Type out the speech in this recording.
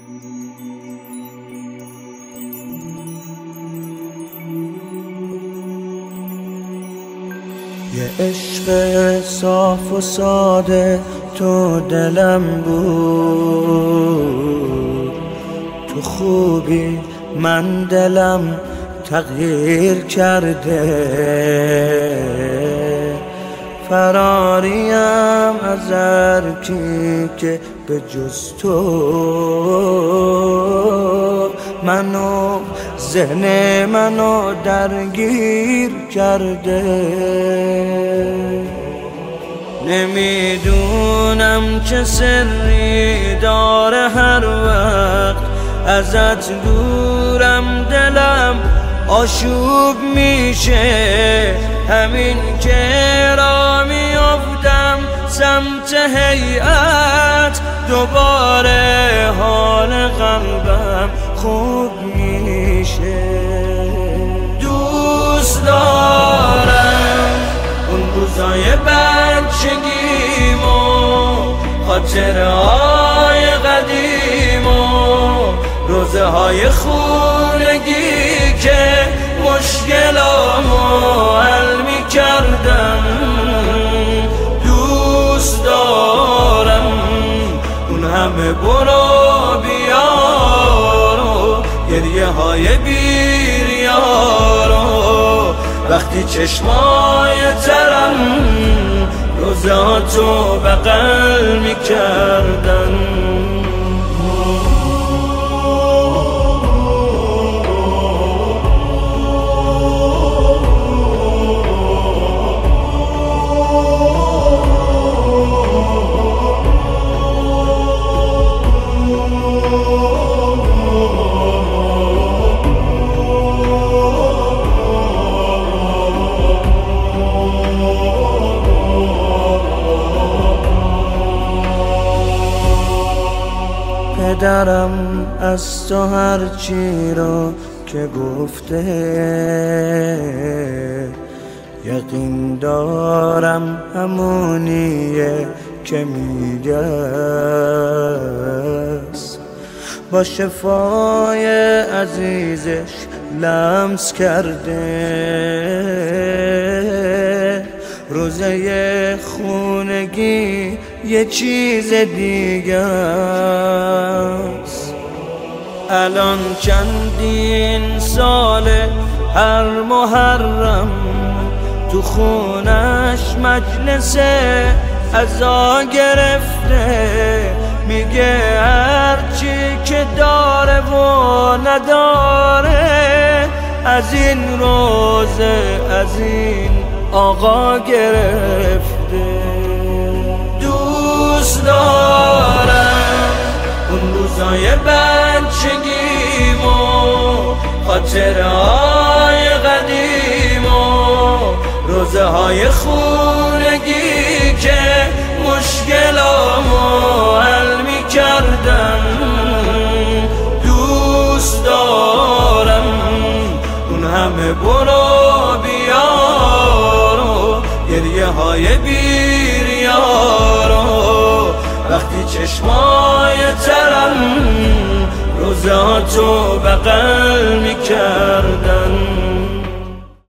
یه عشق صاف و ساده تو دلم بود، تو خوبی من دلم تغییر کرده، فراریم از هر کی که به جز تو منو ذهن منو درگیر کرده. نمیدونم چه سری داره هر وقت ازت دورم دلم آشوب میشه، همین که را میافتم سمت هیئت دوباره حال قلبم خوب میشه. دوست دارم اون روزای بچگیمو، خاطرهای قدیمو، روزه های خونگی که مشکلامو حل میکردم. دوست دارم اون همه برو بیارو، گریه های بیریارو، وقتی چشمای ترم روزاتو بغل میکردن. پدرم از تو هرچی رو که گفته یقین دارم همونیه که میگست، با شفای عزیزش لمس کرده، روزه خونگی یه چیز دیگه است. الان چندین ساله هر محرم تو خونش مجلس عزا گرفته، میگه هرچی که داره و نداره از این روزه از این آقا گرفته. دوست دارم اون روزای بچگیمو، خاطرهای قدیمو، روزه های خونگی که مشکلامو حل میکردم. دوست دارم اون همه برو بیارو، گریه های بیریارو، وقتی چشمای ترم روزاتو بغل میکرد.